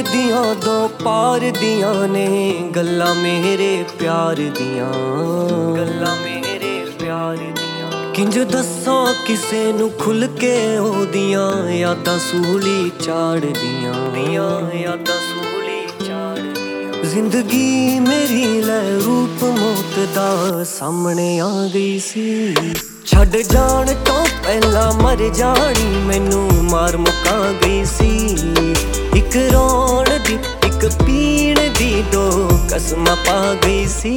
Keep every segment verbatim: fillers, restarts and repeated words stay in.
दियां दो पार दियां ने गल्लां मेरे प्यार दियां, गल्लां मेरे प्यार दियां। किंज दस्सां किसे नू खुल के ओदियां यादां सूली चाड़ दियां, यादां सूली चाड़ दियां। जिंदगी मेरी लै रूप मौत दा सामने आ गई सी, छड़ जान तो पहला मर जानी मैनू मार मुका गई सी। इक रोण दी इक पीण दी दो कसमां पा गई सी।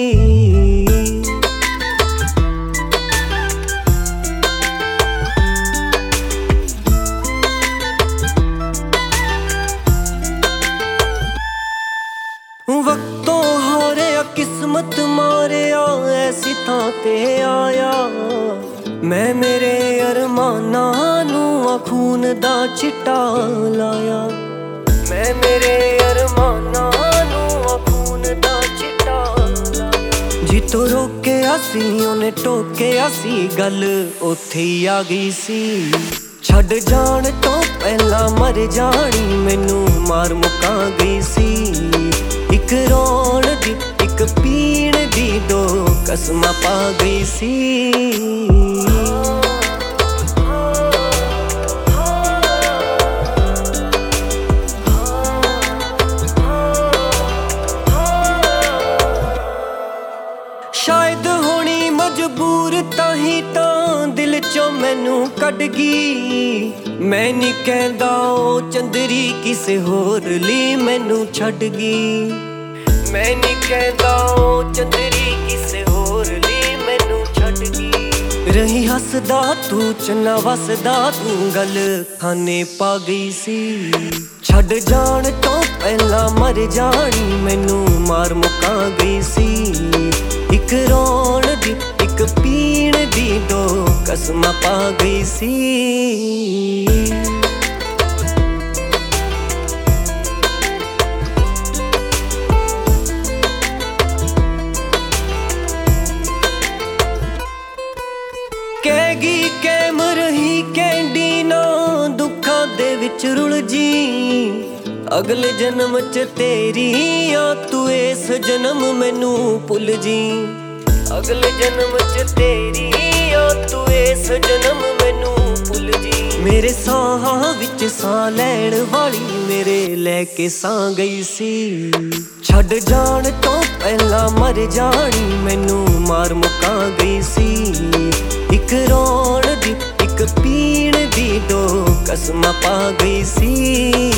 वक्तों हारिया किस्मत मारिया ऐसी थां ते आया मैं, मेरे अरमानां नू खून दा चिट्टा लाया। मैं मेरे अरमानां नू खून दा चिट्टा लाया। जितों रोकिया सी उन्हें टोकिया सी गल उत्थे ही आ गई सी। छड़ जान तो पहला मर जानी मैनू मार मुका गई सी। इक रोण दी इक पीण दी दो कसमां पा गई सी। शायद होनी मजबूर ताही तां दिल चों मैनू कढ गई। मैं नी कहंदा ओ चंदरी किसे होर ली मैनू छड्ड गई। मैं नी कहंदा ओ चंदरी किसे होर ली मैनू छड्ड गई। रही हसदा तू चन्ना वसदा तू गल खाने पा गई सी। छड़ जान तो पहला मर जानी मैनू मार मुका गई सी। इक रोण दी इक पीण दी दो कसमां पा गई सी। कहगी कैम रही कैंडी ना दुखां दे विच रुल जी। अगले जन्म च तेरी आ तू इस जन्म मैनू भुल जी। अगले जन्म च तेरी आ तू इस जन्म मैनू भुल जी। मेरे साह विच साह लैण वाली मेरे लैके साह गई सी। छड़ जान तो पहला मर जानी मैनू मार मुका गई सी। इक रोण दी इक पीण दी दो कसमां पा गई सी।